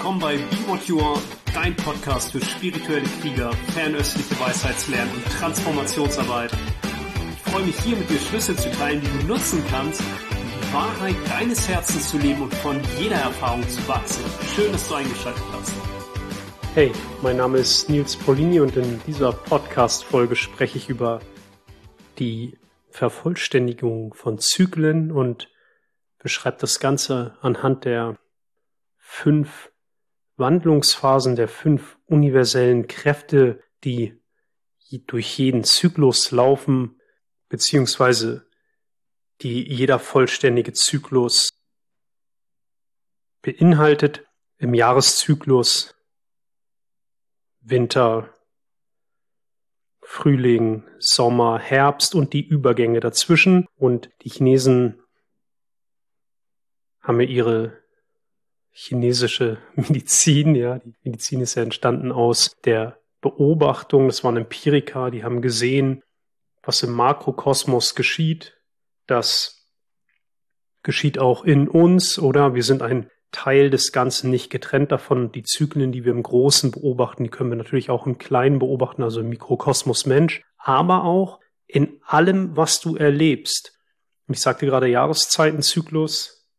Willkommen bei Be What You Are, dein Podcast für spirituelle Krieger, fernöstliche Weisheitslernen und Transformationsarbeit. Ich freue mich hier mit dir Schlüssel zu teilen, die du nutzen kannst, um die Wahrheit deines Herzens zu leben und von jeder Erfahrung zu wachsen. Schön, dass du eingeschaltet hast. Hey, mein Name ist Nils Paulini und in dieser Podcast-Folge spreche ich über die Vervollständigung von Zyklen und beschreibe das Ganze anhand der 5 Wandlungsphasen, der 5 universellen Kräfte, die durch jeden Zyklus laufen, beziehungsweise die jeder vollständige Zyklus beinhaltet. Im Jahreszyklus Winter, Frühling, Sommer, Herbst und die Übergänge dazwischen. Und die Chinesen haben ja ihre chinesische Medizin, ja, die Medizin ist ja entstanden aus der Beobachtung, das waren Empiriker, die haben gesehen, was im Makrokosmos geschieht. Das geschieht auch in uns, oder? Wir sind ein Teil des Ganzen, nicht getrennt davon. Die Zyklen, die wir im Großen beobachten, die können wir natürlich auch im Kleinen beobachten, also im Mikrokosmos Mensch, aber auch in allem, was du erlebst. Ich sagte gerade Jahreszeitenzyklus,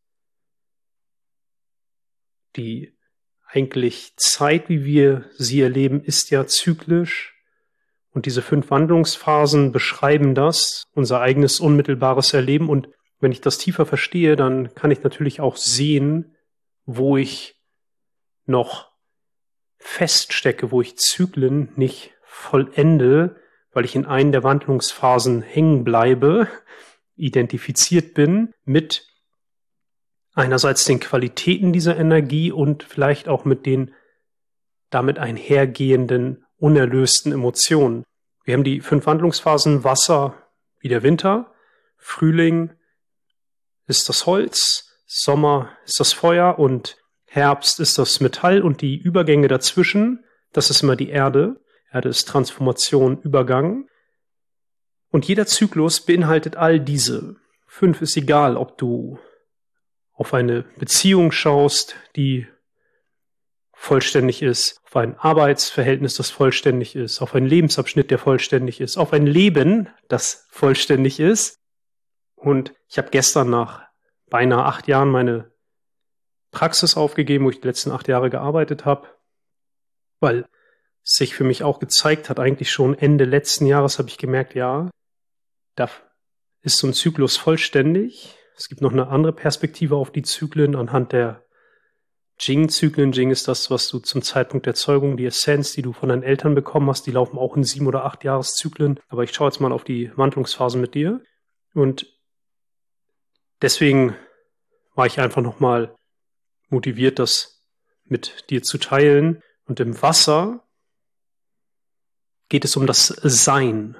die eigentlich Zeit, wie wir sie erleben, ist ja zyklisch. Und diese 5 Wandlungsphasen beschreiben das, unser eigenes unmittelbares Erleben. Und wenn ich das tiefer verstehe, dann kann ich natürlich auch sehen, wo ich noch feststecke, wo ich Zyklen nicht vollende, weil ich in einen der Wandlungsphasen hängen bleibe, identifiziert bin mit einerseits den Qualitäten dieser Energie und vielleicht auch mit den damit einhergehenden unerlösten Emotionen. Wir haben die 5 Wandlungsphasen: Wasser wie der Winter, Frühling ist das Holz, Sommer ist das Feuer und Herbst ist das Metall und die Übergänge dazwischen, das ist immer die Erde. Erde ist Transformation, Übergang. Und jeder Zyklus beinhaltet all diese. 5 ist egal, ob du auf eine Beziehung schaust, die vollständig ist, auf ein Arbeitsverhältnis, das vollständig ist, auf einen Lebensabschnitt, der vollständig ist, auf ein Leben, das vollständig ist. Und ich habe gestern nach beinahe 8 Jahren meine Praxis aufgegeben, wo ich die letzten 8 Jahre gearbeitet habe, weil es sich für mich auch gezeigt hat, eigentlich schon Ende letzten Jahres habe ich gemerkt, ja, da ist so ein Zyklus vollständig. Es gibt noch eine andere Perspektive auf die Zyklen anhand der Jing-Zyklen. Jing ist das, was du zum Zeitpunkt der Zeugung, die Essenz, die du von deinen Eltern bekommen hast, die laufen auch in 7 oder 8 Jahreszyklen. Aber ich schaue jetzt mal auf die Wandlungsphasen mit dir. Und deswegen war ich einfach nochmal motiviert, das mit dir zu teilen. Und im Wasser geht es um das Sein.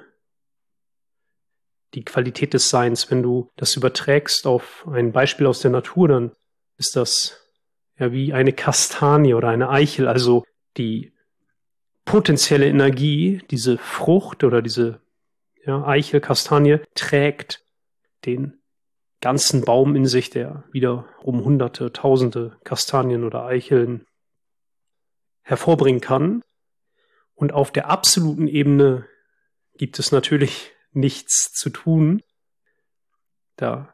Die Qualität des Seins. Wenn du das überträgst auf ein Beispiel aus der Natur, dann ist das ja wie eine Kastanie oder eine Eichel. Also die potenzielle Energie, diese Frucht oder diese Eichel, Kastanie, trägt den ganzen Baum in sich, der wiederum Hunderte, Tausende Kastanien oder Eicheln hervorbringen kann. Und auf der absoluten Ebene gibt es natürlich nichts zu tun. Da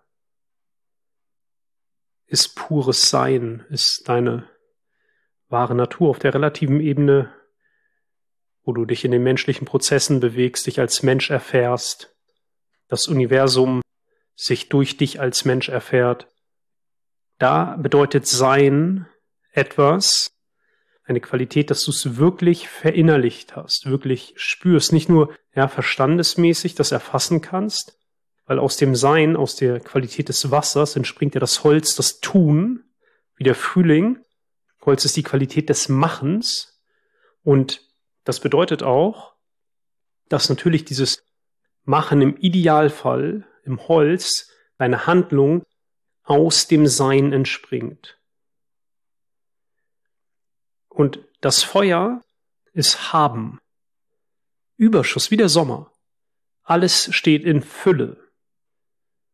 ist pures Sein, ist deine wahre Natur. Auf der relativen Ebene, wo du dich in den menschlichen Prozessen bewegst, dich als Mensch erfährst, das Universum sich durch dich als Mensch erfährt. Da bedeutet Sein etwas, eine Qualität, dass du es wirklich verinnerlicht hast, wirklich spürst, nicht nur verstandesmäßig das erfassen kannst, weil aus dem Sein, aus der Qualität des Wassers entspringt ja das Holz, das Tun, wie der Frühling. Holz ist die Qualität des Machens und das bedeutet auch, dass natürlich dieses Machen im Idealfall im Holz, deine Handlung aus dem Sein entspringt. Und das Feuer ist Haben. Überschuss, wie der Sommer. Alles steht in Fülle.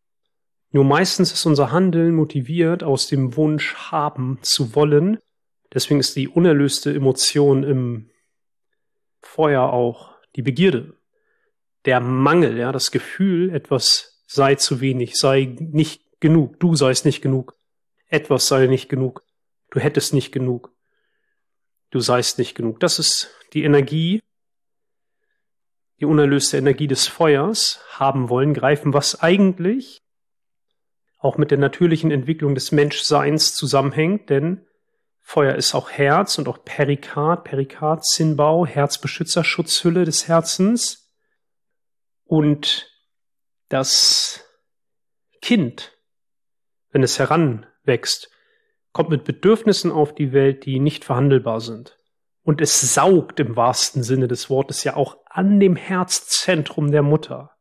Nur meistens ist unser Handeln motiviert aus dem Wunsch, haben zu wollen, Deswegen ist die unerlöste Emotion im Feuer auch die Begierde. Der Mangel, ja, das Gefühl, etwas sei zu wenig, sei nicht genug, du seist nicht genug, etwas sei nicht genug, du hättest nicht genug, du seist nicht genug. Das ist die Energie, die unerlöste Energie des Feuers, haben wollen, greifen, was eigentlich auch mit der natürlichen Entwicklung des Menschseins zusammenhängt, denn Feuer ist auch Herz und auch Perikard, Sinnbau, Herzbeschützer, Schutzhülle des Herzens. Und das Kind, wenn es heranwächst, kommt mit Bedürfnissen auf die Welt, die nicht verhandelbar sind. Und es saugt im wahrsten Sinne des Wortes ja auch an dem Herzzentrum der Mutter.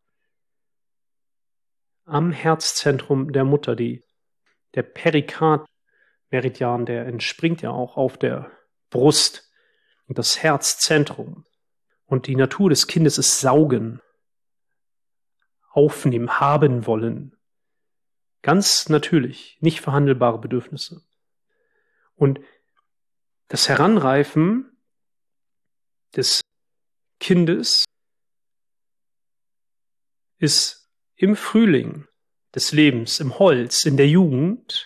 Am Herzzentrum der Mutter, der Perikardmeridian, der entspringt ja auch auf der Brust und das Herzzentrum. Und die Natur des Kindes ist saugen, aufnehmen, haben wollen. Ganz natürlich, nicht verhandelbare Bedürfnisse. Und das Heranreifen des Kindes ist im Frühling des Lebens, im Holz, in der Jugend,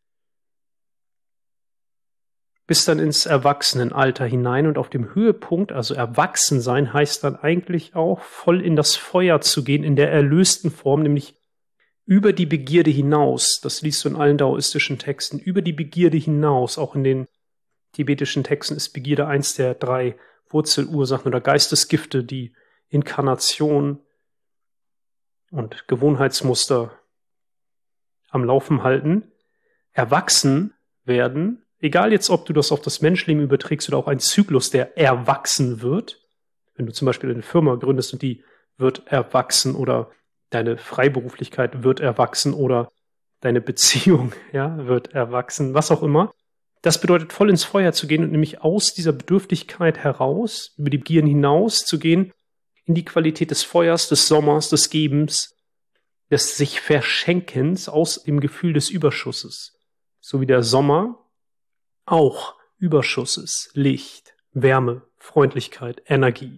bis dann ins Erwachsenenalter hinein und auf dem Höhepunkt, also Erwachsensein, heißt dann eigentlich auch voll in das Feuer zu gehen, in der erlösten Form, nämlich über die Begierde hinaus. Das liest du in allen daoistischen Texten. Über die Begierde hinaus, auch in den tibetischen Texten ist Begierde eins der 3 Wurzelursachen oder Geistesgifte, die Inkarnation und Gewohnheitsmuster am Laufen halten, erwachsen werden, egal jetzt, ob du das auf das Menschleben überträgst oder auch ein Zyklus, der erwachsen wird. Wenn du zum Beispiel eine Firma gründest und die wird erwachsen oder deine Freiberuflichkeit wird erwachsen oder deine Beziehung, ja, wird erwachsen, was auch immer. Das bedeutet, voll ins Feuer zu gehen und nämlich aus dieser Bedürftigkeit heraus, über die Begierden hinaus zu gehen, in die Qualität des Feuers, des Sommers, des Gebens, des sich Verschenkens aus dem Gefühl des Überschusses. So wie der Sommer auch Überschuss ist, Licht, Wärme, Freundlichkeit, Energie.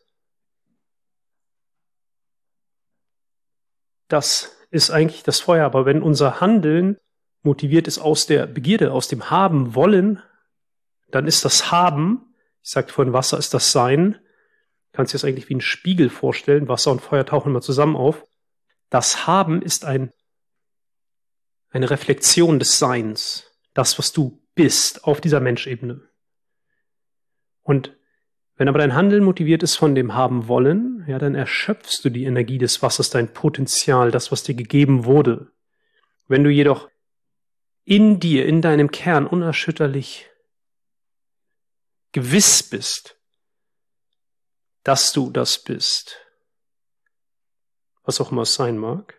Das ist eigentlich das Feuer, aber wenn unser Handeln motiviert ist aus der Begierde, aus dem Haben wollen, dann ist das Haben, ich sagte vorhin, Wasser ist das Sein, kannst dir das eigentlich wie ein Spiegel vorstellen, Wasser und Feuer tauchen immer zusammen auf. Das Haben ist eine Reflexion des Seins, das, was du bist auf dieser Menschebene. Und wenn aber dein Handeln motiviert ist von dem Haben wollen, ja, dann erschöpfst du die Energie des Wassers, dein Potenzial, das, was dir gegeben wurde. Wenn du jedoch in dir, in deinem Kern unerschütterlich gewiss bist, dass du das bist, was auch immer es sein mag.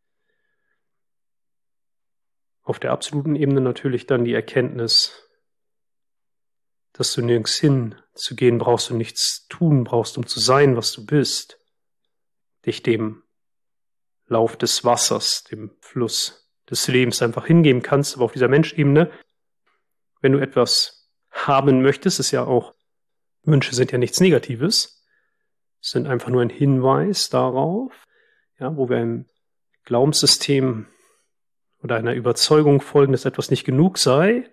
Auf der absoluten Ebene natürlich dann die Erkenntnis, dass du nirgends hin zu gehen brauchst und nichts tun brauchst, um zu sein, was du bist. Dich dem Lauf des Wassers, dem Fluss des Lebens einfach hingeben kannst, aber auf dieser Menschebene, wenn du etwas haben möchtest, ist ja auch, Wünsche sind ja nichts Negatives, sind einfach nur ein Hinweis darauf, ja, wo wir einem Glaubenssystem oder einer Überzeugung folgen, dass etwas nicht genug sei.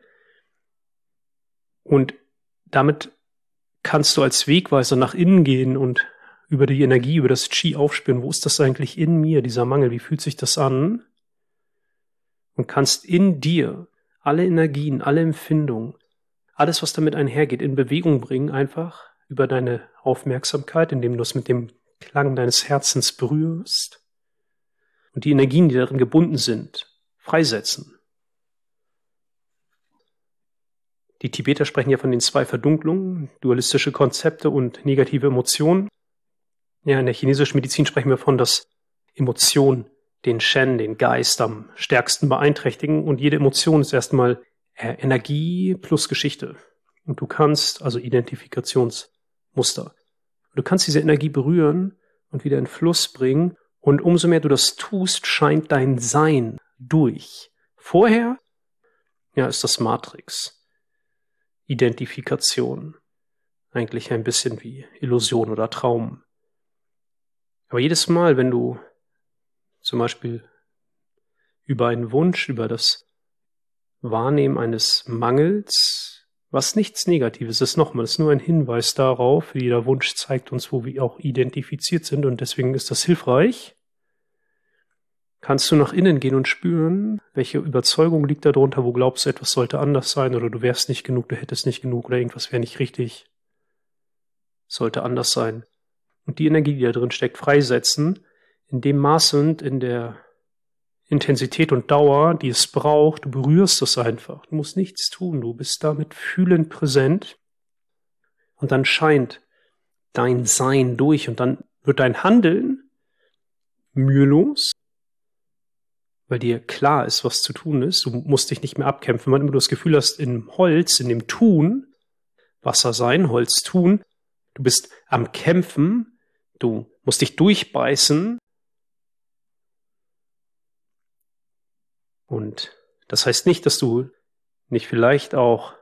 Und damit kannst du als Wegweiser nach innen gehen und über die Energie, über das Qi aufspüren, wo ist das eigentlich in mir, dieser Mangel, wie fühlt sich das an? Und kannst in dir alle Energien, alle Empfindungen, alles, was damit einhergeht, in Bewegung bringen, einfach über deine Aufmerksamkeit, indem du es mit dem Klang deines Herzens berührst und die Energien, die darin gebunden sind, freisetzen. Die Tibeter sprechen ja von den 2 Verdunklungen, dualistische Konzepte und negative Emotionen. Ja, in der chinesischen Medizin sprechen wir davon, dass Emotionen den Shen, den Geist, am stärksten beeinträchtigen. Und jede Emotion ist erstmal Energie plus Geschichte. Und du kannst, also Identifikationsmuster, du kannst diese Energie berühren und wieder in Fluss bringen. Und umso mehr du das tust, scheint dein Sein durch. Vorher, ja, ist das Matrix. Identifikation. Eigentlich ein bisschen wie Illusion oder Traum. Aber jedes Mal, wenn du zum Beispiel über einen Wunsch, über das Wahrnehmen eines Mangels, was nichts Negatives ist, nochmal, ist nur ein Hinweis darauf, jeder Wunsch zeigt uns, wo wir auch identifiziert sind und deswegen ist das hilfreich, kannst du nach innen gehen und spüren, welche Überzeugung liegt darunter, wo glaubst du, etwas sollte anders sein oder du wärst nicht genug, du hättest nicht genug oder irgendwas wäre nicht richtig, sollte anders sein. Und die Energie, die da drin steckt, freisetzen, in dem Maße und in der Intensität und Dauer, die es braucht. Du berührst es einfach. Du musst nichts tun. Du bist damit fühlend präsent. Und dann scheint dein Sein durch und dann wird dein Handeln mühelos, weil dir klar ist, was zu tun ist. Du musst dich nicht mehr abkämpfen. Wenn du das Gefühl hast, im Holz, in dem Tun, Wasser sein, Holz tun, du bist am Kämpfen, du musst dich durchbeißen. Und das heißt nicht, dass du nicht vielleicht auch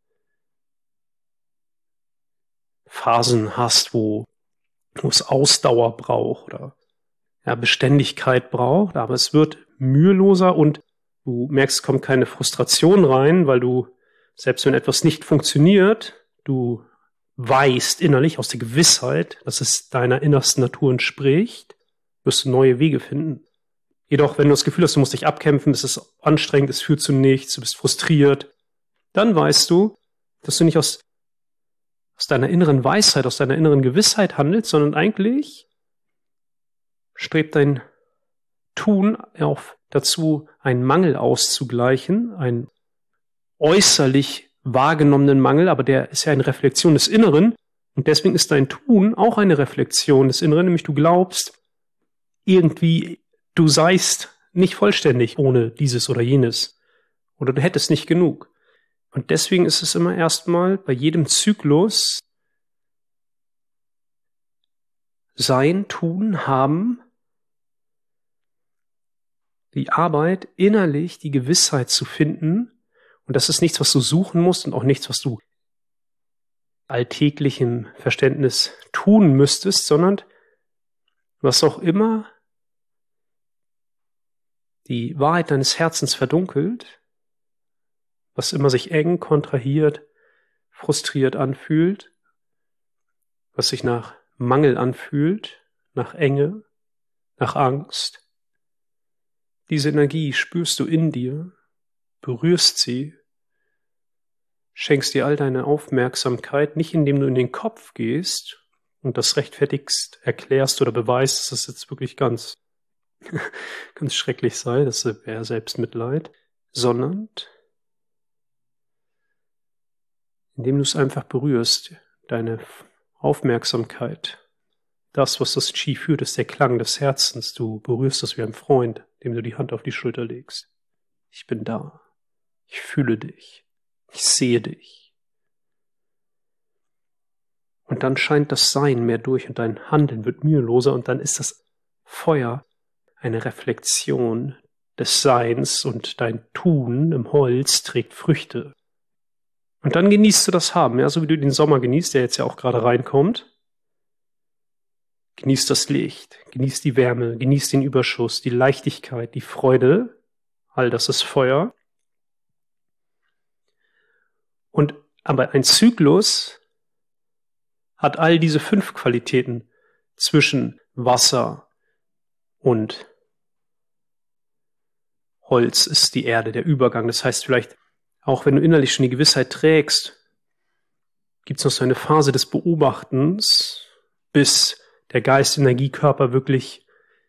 Phasen hast, wo es Ausdauer braucht oder Beständigkeit braucht, aber es wird müheloser und du merkst, es kommt keine Frustration rein, weil du, selbst wenn etwas nicht funktioniert, du weißt innerlich aus der Gewissheit, dass es deiner innersten Natur entspricht, wirst du neue Wege finden. Jedoch, wenn du das Gefühl hast, du musst dich abkämpfen, es ist anstrengend, es führt zu nichts, du bist frustriert, dann weißt du, dass du nicht aus deiner inneren Weisheit, aus deiner inneren Gewissheit handelst, sondern eigentlich strebt dein Tun auf dazu, einen Mangel auszugleichen, einen äußerlich wahrgenommenen Mangel, aber der ist ja eine Reflexion des Inneren und deswegen ist dein Tun auch eine Reflexion des Inneren, nämlich du glaubst, irgendwie du seist nicht vollständig ohne dieses oder jenes oder du hättest nicht genug. Und deswegen ist es immer erstmal bei jedem Zyklus Sein, Tun, Haben, die Arbeit, innerlich die Gewissheit zu finden. Und das ist nichts, was du suchen musst und auch nichts, was du alltäglich im Verständnis tun müsstest, sondern was auch immer die Wahrheit deines Herzens verdunkelt, was immer sich eng, kontrahiert, frustriert anfühlt, was sich nach Mangel anfühlt, nach Enge, nach Angst. Diese Energie spürst du in dir, berührst sie, schenkst dir all deine Aufmerksamkeit, nicht indem du in den Kopf gehst und das rechtfertigst, erklärst oder beweist, dass das jetzt wirklich ganz schrecklich sei, das wäre Selbstmitleid, sondern indem du es einfach berührst, deine Aufmerksamkeit, das, was das Qi führt, ist der Klang des Herzens. Du berührst das wie ein Freund, dem du die Hand auf die Schulter legst. Ich bin da. Ich fühle dich. Ich sehe dich. Und dann scheint das Sein mehr durch und dein Handeln wird müheloser und dann ist das Feuer eine Reflexion des Seins und dein Tun im Holz trägt Früchte. Und dann genießt du das Haben, ja, so wie du den Sommer genießt, der jetzt ja auch gerade reinkommt. Genießt das Licht, genießt die Wärme, genießt den Überschuss, die Leichtigkeit, die Freude. All das ist Feuer. Aber ein Zyklus hat all diese 5 Qualitäten zwischen Wasser und Holz ist die Erde, der Übergang. Das heißt vielleicht, auch wenn du innerlich schon die Gewissheit trägst, gibt es noch so eine Phase des Beobachtens, bis der Geist, Energiekörper wirklich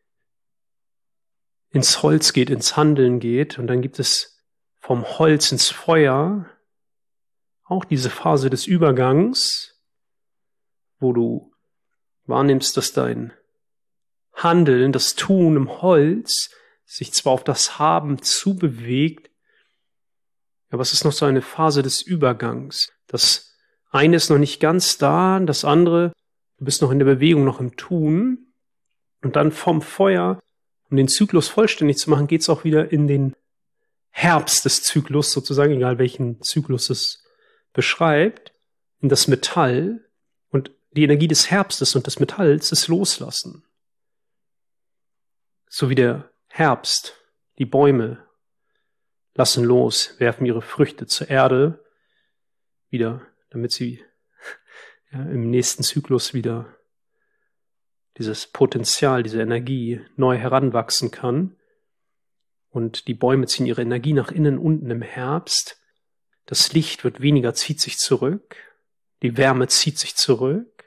ins Holz geht, ins Handeln geht. Und dann gibt es vom Holz ins Feuer auch diese Phase des Übergangs, wo du wahrnimmst, dass dein Handeln, das Tun im Holz sich zwar auf das Haben zubewegt, aber es ist noch so eine Phase des Übergangs. Das eine ist noch nicht ganz da, das andere, du bist noch in der Bewegung, noch im Tun. Und dann vom Feuer, um den Zyklus vollständig zu machen, geht es auch wieder in den Herbst des Zyklus, sozusagen, egal welchen Zyklus es beschreibt, in das Metall, und die Energie des Herbstes und des Metalls ist Loslassen. So wie der Herbst, die Bäume lassen los, werfen ihre Früchte zur Erde, wieder, damit sie im nächsten Zyklus wieder dieses Potenzial, diese Energie neu heranwachsen kann. Und die Bäume ziehen ihre Energie nach innen unten im Herbst. Das Licht wird weniger, zieht sich zurück. Die Wärme zieht sich zurück.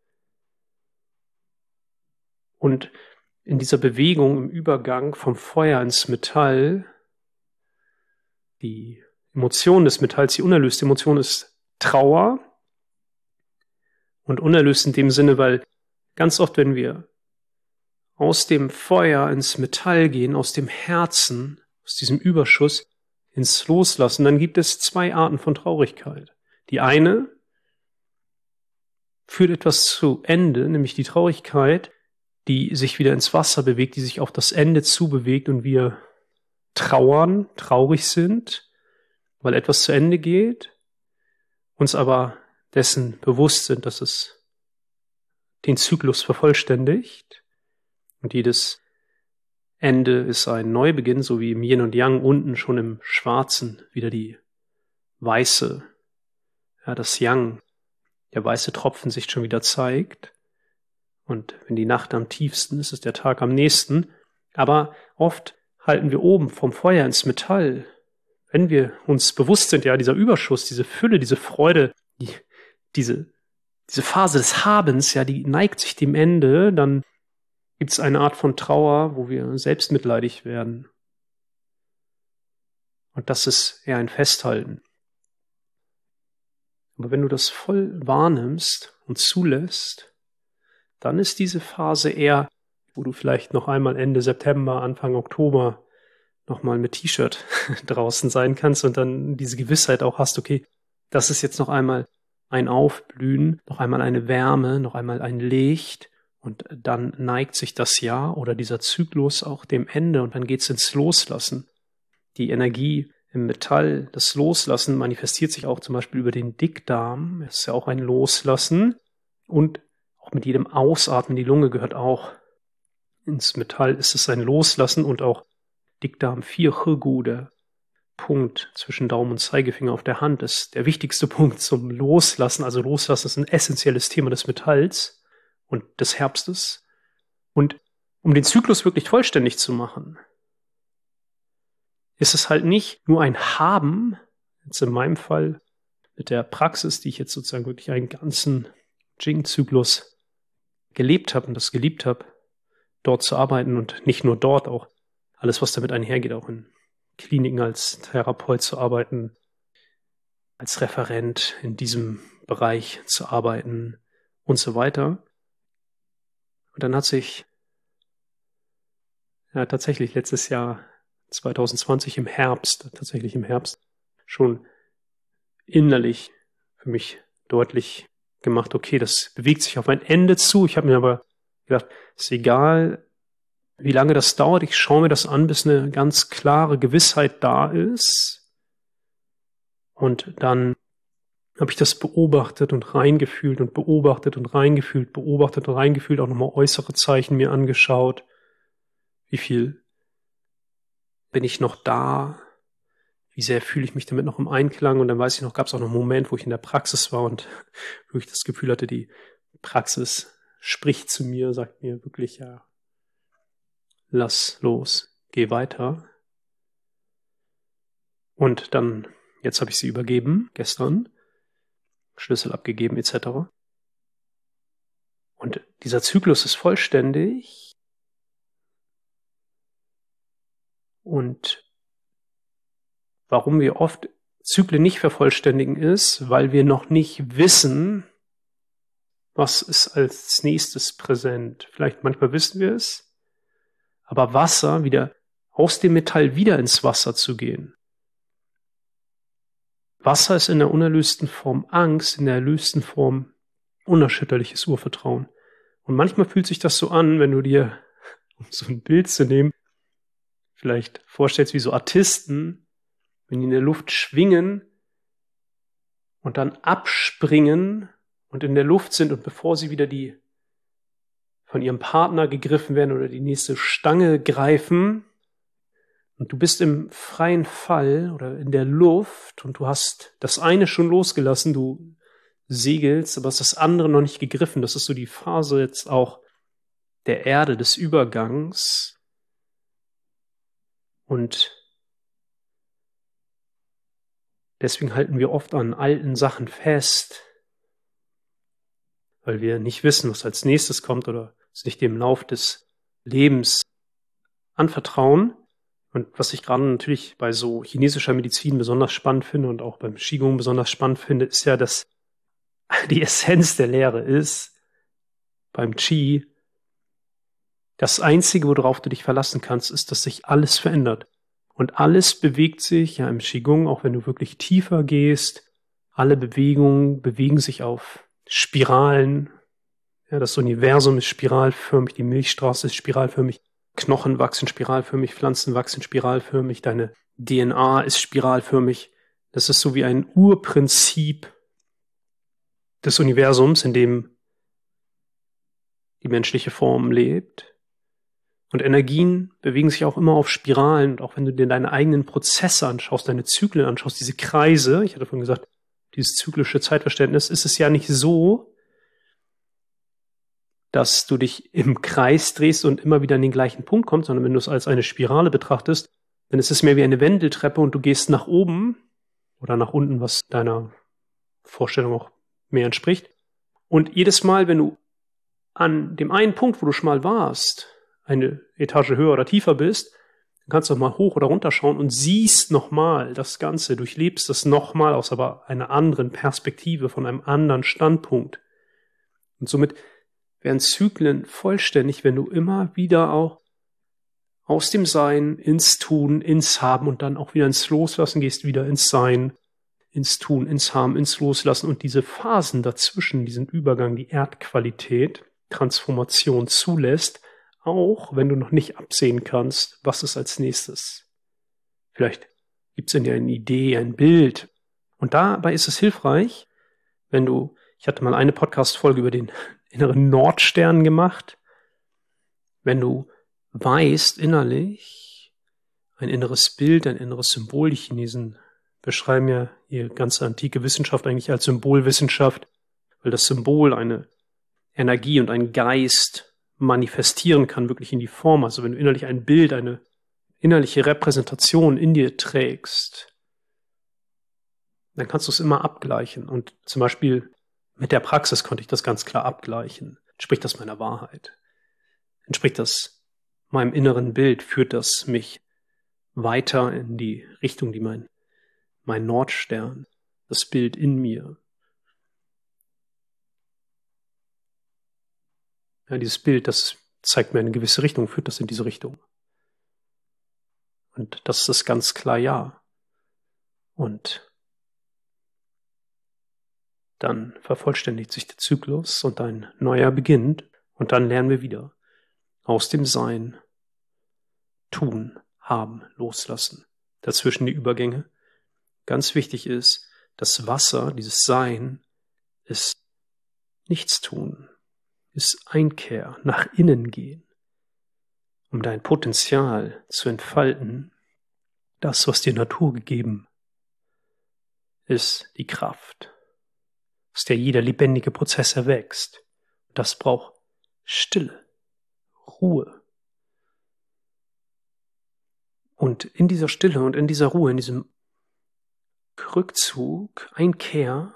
Und in dieser Bewegung, im Übergang vom Feuer ins Metall, die Emotion des Metalls, die unerlöste Emotion ist Trauer. Und unerlöst in dem Sinne, weil ganz oft, wenn wir aus dem Feuer ins Metall gehen, aus dem Herzen, aus diesem Überschuss ins Loslassen, dann gibt es zwei Arten von Traurigkeit. Die eine führt etwas zu Ende, nämlich die Traurigkeit, die sich wieder ins Wasser bewegt, die sich auf das Ende zubewegt und wir trauern, traurig sind, weil etwas zu Ende geht, uns aber dessen bewusst sind, dass es den Zyklus vervollständigt und jedes Ende ist ein Neubeginn, so wie im Yin und Yang unten schon im Schwarzen wieder die weiße, das Yang, der weiße Tropfen sich schon wieder zeigt. Und wenn die Nacht am tiefsten ist, ist der Tag am nächsten. Aber oft halten wir oben vom Feuer ins Metall. Wenn wir uns bewusst sind, ja, dieser Überschuss, diese Fülle, diese Freude, diese Phase des Habens, ja, die neigt sich dem Ende, dann gibt es eine Art von Trauer, wo wir selbstmitleidig werden. Und das ist eher ein Festhalten. Aber wenn du das voll wahrnimmst und zulässt, dann ist diese Phase eher, wo du vielleicht noch einmal Ende September, Anfang Oktober nochmal mit T-Shirt draußen sein kannst und dann diese Gewissheit auch hast, okay, das ist jetzt noch einmal ein Aufblühen, noch einmal eine Wärme, noch einmal ein Licht und dann neigt sich das Jahr oder dieser Zyklus auch dem Ende und dann geht's ins Loslassen. Die Energie im Metall, das Loslassen manifestiert sich auch zum Beispiel über den Dickdarm, das ist ja auch ein Loslassen und auch mit jedem Ausatmen, die Lunge gehört auch ins Metall, ist es ein Loslassen und auch Dickdarm 4 Chögu, der Punkt zwischen Daumen und Zeigefinger auf der Hand ist der wichtigste Punkt zum Loslassen. Also Loslassen ist ein essentielles Thema des Metalls und des Herbstes. Und um den Zyklus wirklich vollständig zu machen, ist es halt nicht nur ein Haben, jetzt in meinem Fall mit der Praxis, die ich jetzt sozusagen wirklich einen ganzen Jing-Zyklus gelebt habe und das geliebt habe, dort zu arbeiten und nicht nur dort, auch alles, was damit einhergeht, auch in Kliniken als Therapeut zu arbeiten, als Referent in diesem Bereich zu arbeiten und so weiter. Und dann hat sich tatsächlich letztes Jahr 2020 im Herbst schon innerlich für mich deutlich gemacht, okay, das bewegt sich auf ein Ende zu. Ich habe mir aber gedacht, ist egal, wie lange das dauert, ich schaue mir das an, bis eine ganz klare Gewissheit da ist. Und dann habe ich das beobachtet und reingefühlt und beobachtet und reingefühlt, beobachtet und reingefühlt, auch nochmal äußere Zeichen mir angeschaut. Wie viel bin ich noch da? Wie sehr fühle ich mich damit noch im Einklang? Und dann weiß ich noch, gab es auch noch einen Moment, wo ich in der Praxis war und wo ich das Gefühl hatte, die Praxis spricht zu mir, sagt mir wirklich, ja, lass los, geh weiter. Und dann, jetzt habe ich sie übergeben, gestern, Schlüssel abgegeben etc. Und dieser Zyklus ist vollständig. Und warum wir oft Zyklen nicht vervollständigen ist, weil wir noch nicht wissen, was ist als nächstes präsent. Vielleicht manchmal wissen wir es, aber Wasser, wieder aus dem Metall wieder ins Wasser zu gehen. Wasser ist in der unerlösten Form Angst, in der erlösten Form unerschütterliches Urvertrauen. Und manchmal fühlt sich das so an, wenn du dir, um so ein Bild zu nehmen, vielleicht vorstellst wie so Artisten, wenn die in der Luft schwingen und dann abspringen und in der Luft sind und bevor sie wieder von ihrem Partner gegriffen werden oder die nächste Stange greifen und du bist im freien Fall oder in der Luft und du hast das eine schon losgelassen, du segelst, aber hast das andere noch nicht gegriffen. Das ist so die Phase jetzt auch der Erde, des Übergangs. Und deswegen halten wir oft an alten Sachen fest, weil wir nicht wissen, was als nächstes kommt oder es nicht dem Lauf des Lebens anvertrauen. Und was ich gerade natürlich bei so chinesischer Medizin besonders spannend finde und auch beim Qigong besonders spannend finde, ist ja, dass die Essenz der Lehre ist, beim Qi, das Einzige, worauf du dich verlassen kannst, ist, dass sich alles verändert. Und alles bewegt sich, ja im Qigong, auch wenn du wirklich tiefer gehst, alle Bewegungen bewegen sich auf Spiralen. Ja, das Universum ist spiralförmig, die Milchstraße ist spiralförmig, Knochen wachsen spiralförmig, Pflanzen wachsen spiralförmig, deine DNA ist spiralförmig. Das ist so wie ein Urprinzip des Universums, in dem die menschliche Form lebt. Und Energien bewegen sich auch immer auf Spiralen. Und auch wenn du dir deine eigenen Prozesse anschaust, deine Zyklen anschaust, diese Kreise, ich hatte vorhin gesagt, dieses zyklische Zeitverständnis, ist es ja nicht so, dass du dich im Kreis drehst und immer wieder an den gleichen Punkt kommst, sondern wenn du es als eine Spirale betrachtest, dann ist es mehr wie eine Wendeltreppe und du gehst nach oben oder nach unten, was deiner Vorstellung auch mehr entspricht. Und jedes Mal, wenn du an dem einen Punkt, wo du schon mal warst, eine Etage höher oder tiefer bist, dann kannst du nochmal hoch oder runter schauen und siehst nochmal das Ganze, durchlebst das nochmal aus aber einer anderen Perspektive, von einem anderen Standpunkt. Und somit werden Zyklen vollständig, wenn du immer wieder auch aus dem Sein ins Tun, ins Haben und dann auch wieder ins Loslassen gehst, wieder ins Sein, ins Tun, ins Haben, ins Loslassen und diese Phasen dazwischen, diesen Übergang, die Erdqualität, Transformation zulässt, auch wenn du noch nicht absehen kannst, was ist als nächstes. Vielleicht gibt es in dir eine Idee, ein Bild. Und dabei ist es hilfreich, ich hatte mal eine Podcast-Folge über den inneren Nordstern gemacht, wenn du weißt innerlich ein inneres Bild, ein inneres Symbol, die Chinesen beschreiben ja ihre ganze antike Wissenschaft eigentlich als Symbolwissenschaft, weil das Symbol eine Energie und einen Geist manifestieren kann, wirklich in die Form. Also wenn du innerlich ein Bild, eine innerliche Repräsentation in dir trägst, dann kannst du es immer abgleichen. Und zum Beispiel mit der Praxis konnte ich das ganz klar abgleichen. Entspricht das meiner Wahrheit? Entspricht das meinem inneren Bild? Führt das mich weiter in die Richtung, die mein Nordstern, das Bild in mir? Ja, dieses Bild, das zeigt mir eine gewisse Richtung, führt das in diese Richtung. Und das ist ganz klar ja. Und dann vervollständigt sich der Zyklus und ein neuer beginnt und dann lernen wir wieder aus dem Sein, Tun, Haben, Loslassen. Dazwischen die Übergänge. Ganz wichtig ist, das Wasser, dieses Sein, ist Nichtstun, ist Einkehr, nach innen gehen, um dein Potenzial zu entfalten, das, was dir Natur gegeben ist, die Kraft, aus der jeder lebendige Prozess erwächst. Das braucht Stille, Ruhe. Und in dieser Stille und in dieser Ruhe, in diesem Rückzug, Einkehr,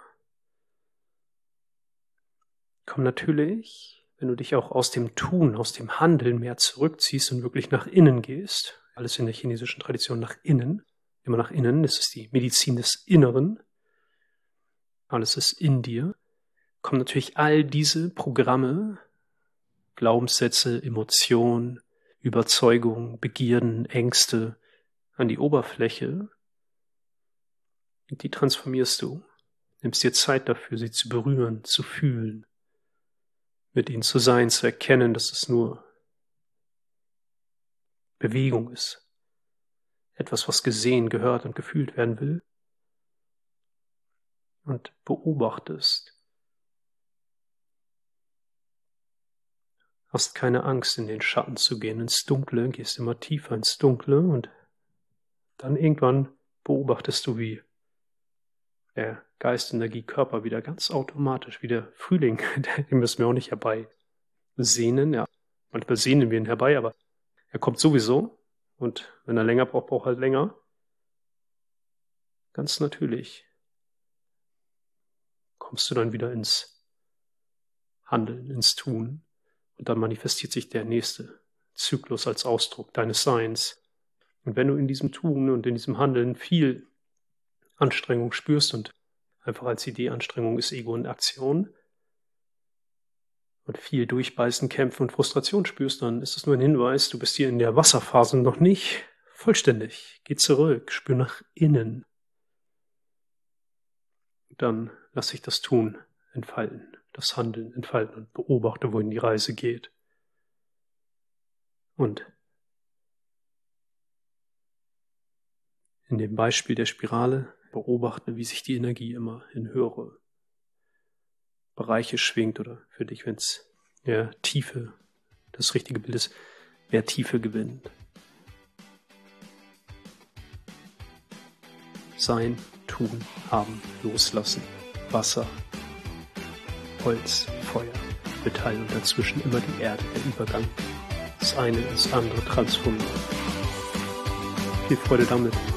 kommt natürlich, wenn du dich auch aus dem Tun, aus dem Handeln mehr zurückziehst und wirklich nach innen gehst, alles in der chinesischen Tradition nach innen, immer nach innen, das ist die Medizin des Inneren, alles ist in dir, kommen natürlich all diese Programme, Glaubenssätze, Emotionen, Überzeugungen, Begierden, Ängste an die Oberfläche. Und die transformierst du, nimmst dir Zeit dafür, sie zu berühren, zu fühlen, mit ihnen zu sein, zu erkennen, dass es nur Bewegung ist. Etwas, was gesehen, gehört und gefühlt werden will. und beobachtest. Hast keine Angst, in den Schatten zu gehen, ins Dunkle, gehst immer tiefer ins Dunkle und dann irgendwann beobachtest du, wie der Geist, Energie, Körper wieder ganz automatisch, wie der Frühling, den müssen wir auch nicht herbei sehnen, ja. Manchmal sehnen wir ihn herbei, aber er kommt sowieso und wenn er länger braucht, braucht er halt länger. Ganz natürlich kommst du dann wieder ins Handeln, ins Tun und dann manifestiert sich der nächste Zyklus als Ausdruck deines Seins. Und wenn du in diesem Tun und in diesem Handeln viel Anstrengung spürst und einfach als Idee Anstrengung ist Ego in Aktion und viel Durchbeißen, Kämpfen und Frustration spürst, dann ist es nur ein Hinweis, du bist hier in der Wasserphase noch nicht vollständig. Geh zurück, spür nach innen. Dann lass dich das Tun entfalten, das Handeln entfalten und beobachte, wohin die Reise geht. Und in dem Beispiel der Spirale beobachte, wie sich die Energie immer in höhere Bereiche schwingt oder für dich, wenn es Tiefe, das richtige Bild ist, wer Tiefe gewinnt. Sein, tun, haben, loslassen, Wasser, Holz, Feuer, Metall und dazwischen immer die Erde, der Übergang. Das eine ins andere transformieren. Viel Freude damit.